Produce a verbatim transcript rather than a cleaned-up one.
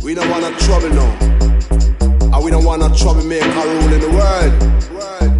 We don't want no trouble now. And we don't want no troublemaker rule in the world.